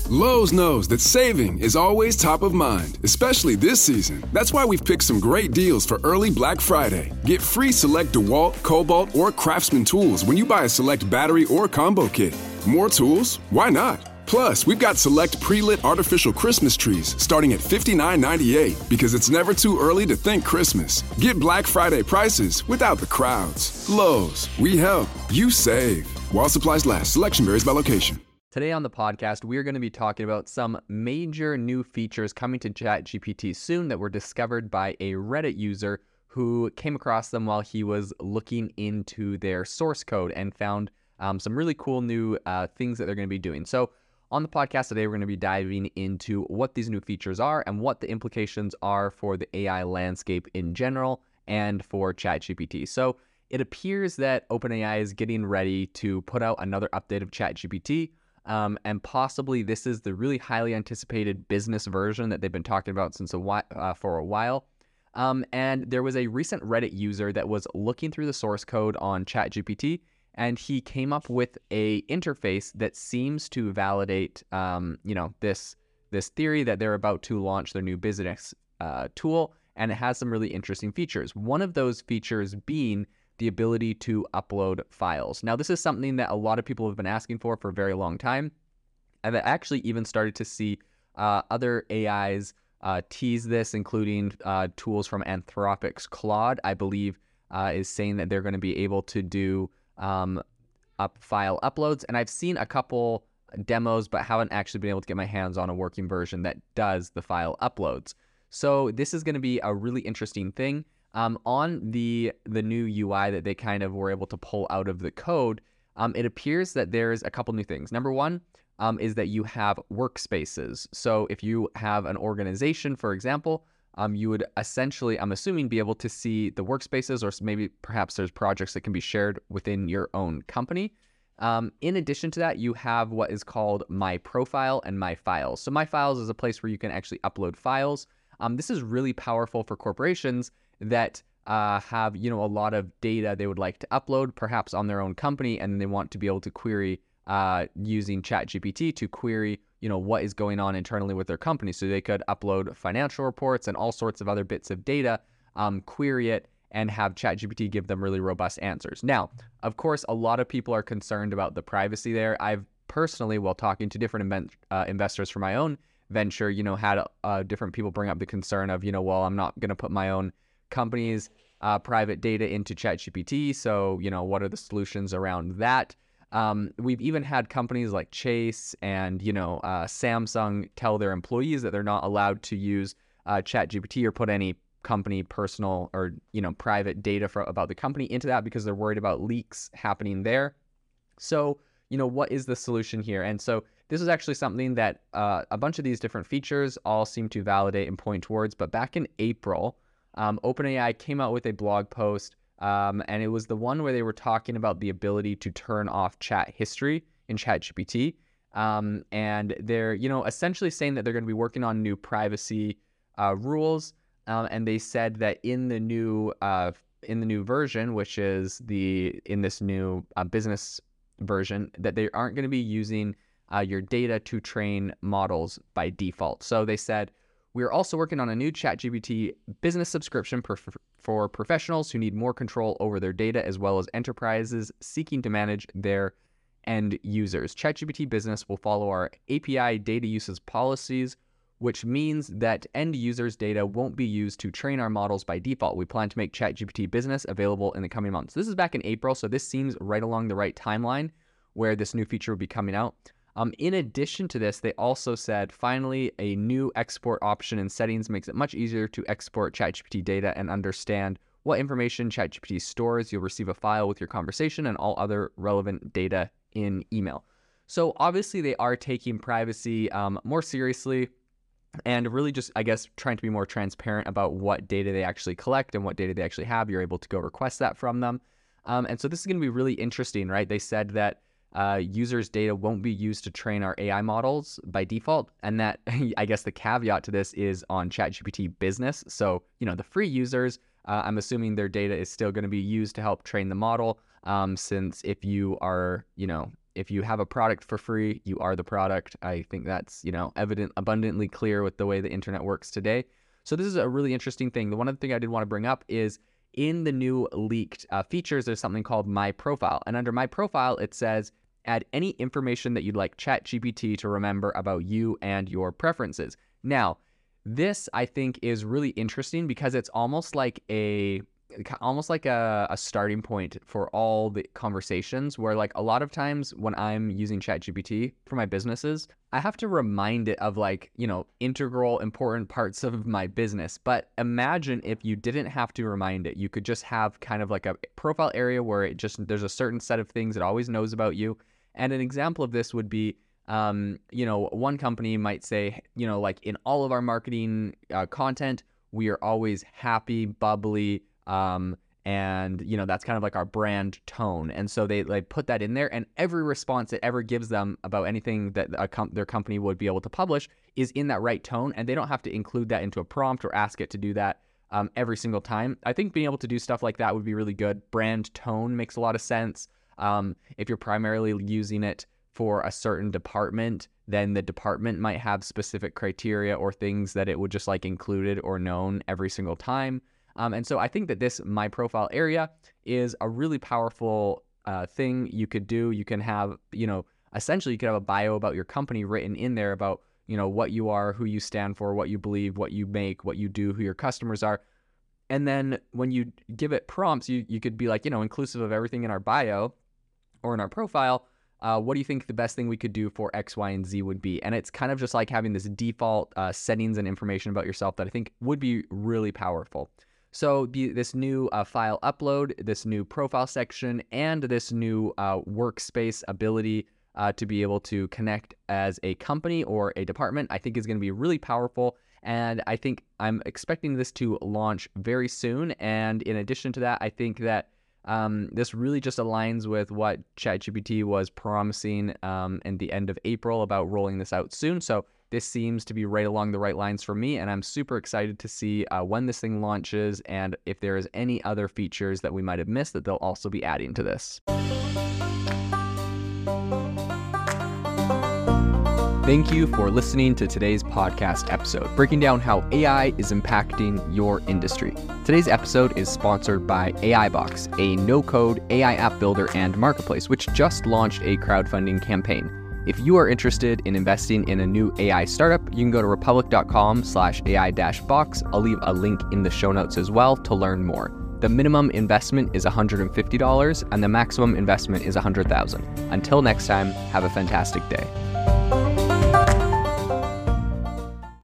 Lowe's knows that saving is always top of mind, especially this season. That's why we've picked some great deals for early Black Friday. Get free select DeWalt, Cobalt, or Craftsman tools when you buy a select battery or combo kit. More tools? Why not? Plus, we've got select pre-lit artificial Christmas trees starting at $59.98 because it's never too early to think Christmas. Get Black Friday prices without the crowds. Lowe's, we help, you save. While supplies last, selection varies by location. Today on the podcast, we're going to be talking about some major new features coming to ChatGPT soon that were discovered by a Reddit user who came across them while he was looking into their source code and found some really cool new things that they're going to be doing. So on the podcast today, we're going to be diving into what these new features are and what the implications are for the AI landscape in general and for ChatGPT. So it appears that OpenAI is getting ready to put out another update of ChatGPT, and possibly this is the really highly anticipated business version that they've been talking about for a while. And there was a recent Reddit user that was looking through the source code on ChatGPT, and he came up with a interface that seems to validate, this theory that they're about to launch their new business tool, and it has some really interesting features. One of those features being the ability to upload files. Now, this is something that a lot of people have been asking for a very long time. I've actually even started to see other AIs tease this, including tools from Anthropic's Claude, I believe, is saying that they're going to be able to do file uploads. And I've seen a couple demos, but haven't actually been able to get my hands on a working version that does the file uploads. So this is going to be a really interesting thing. On the new UI that they kind of were able to pull out of the code, it appears that there's a couple new things. Number one is that you have workspaces. So if you have an organization, for example, you would essentially, I'm assuming, be able to see the workspaces, or maybe perhaps there's projects that can be shared within your own company. In addition to that, you have what is called My Profile and My Files. So My Files is a place where you can actually upload files. This is really powerful for corporations that have, a lot of data they would like to upload, perhaps on their own company, and they want to be able to query using ChatGPT to query, what is going on internally with their company. So they could upload financial reports and all sorts of other bits of data, query it, and have ChatGPT give them really robust answers. Now, of course, a lot of people are concerned about the privacy there. I've personally, while talking to different investors for my own venture, had different people bring up the concern of, well, I'm not going to put my own company's private data into ChatGPT. So, what are the solutions around that? We've even had companies like Chase and, Samsung tell their employees that they're not allowed to use ChatGPT or put any company personal or, private data about the company into that because they're worried about leaks happening there. So, what is the solution here? And so this is actually something that a bunch of these different features all seem to validate and point towards. But back in April, OpenAI came out with a blog post, and it was the one where they were talking about the ability to turn off chat history in ChatGPT. And they're, essentially saying that they're going to be working on new privacy rules. And they said that in the new version, which is in this new business version, that they aren't going to be using your data to train models by default. So they said, we're also working on a new ChatGPT business subscription for professionals who need more control over their data, as well as enterprises seeking to manage their end users. ChatGPT Business will follow our API data uses policies, which means that end users' data won't be used to train our models by default. We plan to make ChatGPT Business available in the coming months. This is back in April, so this seems right along the right timeline where this new feature will be coming out. In addition to this, they also said, finally, a new export option in settings makes it much easier to export ChatGPT data and understand what information ChatGPT stores. You'll receive a file with your conversation and all other relevant data in email. So obviously they are taking privacy more seriously and really just, I guess, trying to be more transparent about what data they actually collect and what data they actually have. You're able to go request that from them. And so this is going to be really interesting, right? They said that users' data won't be used to train our AI models by default. And that, I guess the caveat to this is on ChatGPT Business. So, the free users, I'm assuming their data is still going to be used to help train the model. Since if you are, if you have a product for free, you are the product. I think that's, abundantly clear with the way the internet works today. So this is a really interesting thing. The one other thing I did want to bring up is in the new leaked features, there's something called My Profile. And under My Profile, it says, add any information that you'd like ChatGPT to remember about you and your preferences. Now, this I think is really interesting because it's almost like a starting point for all the conversations where, like, a lot of times when I'm using ChatGPT for my businesses, I have to remind it of integral important parts of my business. But imagine if you didn't have to remind it. You could just have kind of like a profile area where there's a certain set of things it always knows about you. And an example of this would be, one company might say, like in all of our marketing content, we are always happy, bubbly, and that's kind of like our brand tone. And so they put that in there, and every response it ever gives them about anything that their company would be able to publish is in that right tone, and they don't have to include that into a prompt or ask it to do that every single time. I think being able to do stuff like that would be really good. Brand tone makes a lot of sense. If you're primarily using it for a certain department, then the department might have specific criteria or things that it would just like included or known every single time. And so I think that this My Profile area is a really powerful thing you could do. You can have, essentially you could have a bio about your company written in there about, what you are, who you stand for, what you believe, what you make, what you do, who your customers are. And then when you give it prompts, you could be like, inclusive of everything in our bio or in our profile, what do you think the best thing we could do for X, Y, and Z would be? And it's kind of just like having this default settings and information about yourself that I think would be really powerful. So this new file upload, this new profile section, and this new workspace ability to be able to connect as a company or a department, I think is going to be really powerful. And I think I'm expecting this to launch very soon. And in addition to that, I think that this really just aligns with what ChatGPT was promising in the end of April about rolling this out soon. So this seems to be right along the right lines for me, and I'm super excited to see when this thing launches and if there is any other features that we might have missed that they'll also be adding to this. Thank you for listening to today's podcast episode, breaking down how AI is impacting your industry. Today's episode is sponsored by AIbox, a no-code AI app builder and marketplace, which just launched a crowdfunding campaign. If you are interested in investing in a new AI startup, you can go to republic.com/AI-box. I'll leave a link in the show notes as well to learn more. The minimum investment is $150 and the maximum investment is $100,000. Until next time, have a fantastic day.